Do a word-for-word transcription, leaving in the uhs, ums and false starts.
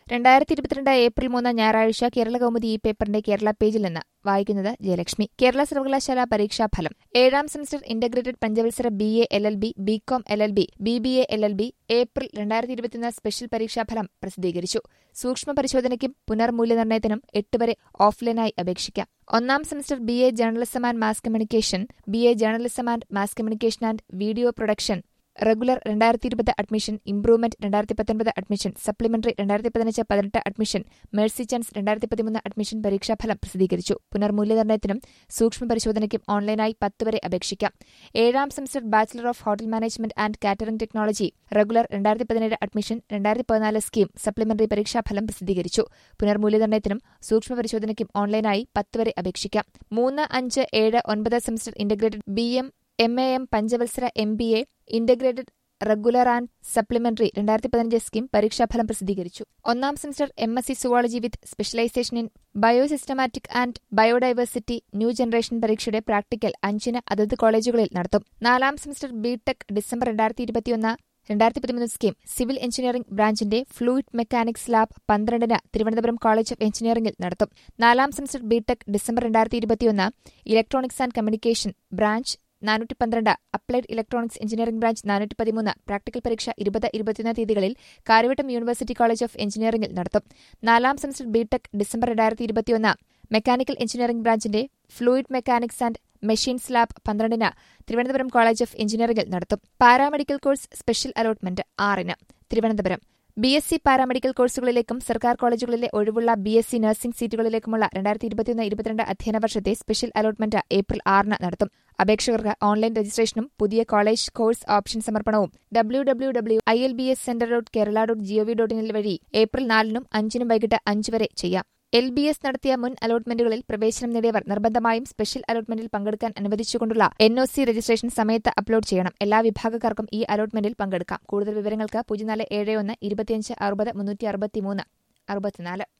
രണ്ടായിരത്തി ഇരുപത്തിരണ്ട് ഏപ്രിൽ മൂന്ന് ഞായറാഴ്ച കേരളകൗമുദി ഈ പേപ്പറിന്റെ കേരള പേജിൽ നിന്ന് വായിക്കുന്നത് ജയലക്ഷ്മി. കേരള സർവകലാശാല പരീക്ഷാഫലം. ഏഴാം സെമസ്റ്റർ ഇന്റഗ്രേറ്റഡ് പഞ്ചവത്സര B A L L B, B Com L L B, B B A L L B April രണ്ടായിരത്തി ഇരുപത്തിയൊന്ന് സ്പെഷ്യൽ പരീക്ഷാഫലം പ്രസിദ്ധീകരിച്ചു. സൂക്ഷ്മ പരിശോധനയ്ക്കും പുനർമൂല്യനിർണ്ണയത്തിനും എട്ട് വരെ ഓഫ്ലൈനായി അപേക്ഷിക്കാം. ഒന്നാം semester B A journalism and mass communication, B A journalism and mass communication and video production, regular രണ്ടായിരത്തി ഇരുപത് അഡ്മിഷൻ, ഇംപ്രൂവ്മെന്റ് രണ്ടായിരത്തി പത്തൊൻപത് അഡ്മിഷൻ, സപ്ലിമെന്ററി രണ്ടായിരത്തി പതിനഞ്ച് പതിനെട്ട് അഡ്മിഷൻ, മേഴ്സി ചാൻസ് രണ്ടായിരത്തി പതിമൂന്ന് അഡ്മിഷൻ പരീക്ഷാഫലം പ്രസിദ്ധീകരിച്ചു. പുനർമൂല്യനിർണ്ണയത്തിനും സൂക്ഷ്മ പരിശോധനയ്ക്കും ഓൺലൈനായി പത്ത് വരെ അപേക്ഷിക്കാം. ഏഴാം semester bachelor of hotel management and catering technology, regular രണ്ടായിരത്തി പതിനേഴ് അഡ്മിഷൻ, രണ്ടായിരത്തി പതിനാല് സ്കീം സപ്ലിമെന്ററി പരീക്ഷാഫലം പ്രസിദ്ധീകരിച്ചു. പുനർമൂല്യനിർണ്ണയത്തിനും സൂക്ഷ്മ പരിശോധനയ്ക്കും ഓൺലൈനായി പത്ത് വരെ അപേക്ഷിക്കാം. മൂന്ന് അഞ്ച് ഏഴ് ഒൻപത് semester integrated B M M A M പഞ്ചവത്സര M B A integrated regular and supplementary രണ്ടായിരത്തി പതിനഞ്ച് സ്കീം പരീക്ഷാഫലം പ്രസിദ്ധീകരിച്ചു. ഒന്നാം semester M S C zoology with specialization in biosystematic and biodiversity new generation പരീക്ഷയുടെ പ്രാക്ടിക്കൽ അഞ്ചിന് അതത് കോളേജുകളിൽ നടത്തും. നാലാം സെമസ്റ്റർ ബി ടെക് ഡിസംബർ രണ്ടായിരത്തി ഇരുപത്തിയൊന്ന് രണ്ടായിരത്തി പതിമൂന്ന് സ്കീം സിവിൽ എഞ്ചിനീയറിംഗ് ബ്രാഞ്ചിന്റെ ഫ്ലൂയിഡ് മെക്കാനിക്സ് ലാബ് പന്ത്രണ്ടിന് തിരുവനന്തപുരം കോളേജ് ഓഫ് എഞ്ചിനീയറിംഗിൽ നടത്തും. നാലാം സെമസ്റ്റർ ബി ടെക് ഡിസംബർ രണ്ടായിരത്തി ഇരുപത്തിയൊന്ന് ഇലക്ട്രോണിക്സ് ആൻഡ് കമ്മ്യൂണിക്കേഷൻ ബ്രാഞ്ച് നാനൂറ്റി പന്ത്രണ്ട്, അപ്ലൈഡ് ഇലക്ട്രോണിക്സ് എഞ്ചിനീയറിംഗ് ബ്രാഞ്ച് നാനൂറ്റി പതിമൂന്ന് പ്രാക്ടിക്കൽ പരീക്ഷ ഇരുപത് ഇരുപത്തിയൊന്ന് തീയതികളിൽ കാര്യവട്ടം യൂണിവേഴ്സിറ്റി കോളേജ് ഓഫ് എഞ്ചിനീയറിംഗിൽ നടത്തും. നാലാം സെമസ്റ്റർ ബി ടെക് ഡിസംബർ രണ്ടായിരത്തി ഇരുപത്തിയൊന്ന് മെക്കാനിക്കൽ എഞ്ചിനീയറിംഗ് ബ്രാഞ്ചിന്റെ fluid mechanics and machines lab പന്ത്രണ്ടിന് തിരുവനന്തപുരം കോളേജ് ഓഫ് എഞ്ചിനീയറിംഗിൽ നടത്തും. പാരാമെഡിക്കൽ കോഴ്സ് സ്പെഷ്യൽ അലോട്ട്മെന്റ് ആറിന് Thiruvananthapuram. B S C paramedical കോഴ്സുകളിലേക്കും സർക്കാർ കോളേജുകളിലെ ഒഴിവുള്ള ബി എസ് സി നഴ്സിംഗ് സീറ്റുകളിലേക്കുമുള്ള രണ്ടായിരത്തി ഇരുപത്തിയൊന്ന് ഇരുപത്തിരണ്ട് അധ്യയന വർഷത്തെ സ്പെഷ്യൽ അലോട്ട്മെന്റ് ഏപ്രിൽ ആറിന് നടത്തും. അപേക്ഷകർക്ക് ഓൺലൈൻ രജിസ്ട്രേഷനും പുതിയ കോളേജ് കോഴ്സ് ഓപ്ഷൻ സമർപ്പണവും W W W I L B S centre dot Kerala dot G O V dot in വഴി ഏപ്രിൽ നാലിനും അഞ്ചിനും വൈകിട്ട് അഞ്ച് വരെ ചെയ്യാം. എൽ ബി എസ് നടത്തിയ മുൻ അലോട്ട്മെന്റുകളിൽ പ്രവേശനം നേടിയവർ നിർബന്ധമായും സ്പെഷ്യൽ അലോട്ട്മെന്റിൽ പങ്കെടുക്കാൻ അനുവദിച്ചുകൊണ്ടുള്ള എൻ ഒ സി രജിസ്ട്രേഷൻ സമയത്ത് അപ്ലോഡ് ചെയ്യണം. എല്ലാ വിഭാഗക്കാർക്കും ഈ അലോട്ട്മെന്റിൽ പങ്കെടുക്കാം. കൂടുതൽ വിവരങ്ങൾക്ക് പൂജ്യം നാല് ഏഴ് ഒന്ന് ഇരുപത്തിയഞ്ച് അറുപത് മുന്നൂറ്റി അറുപത്തിമൂന്ന് അറുപത്തിനാല്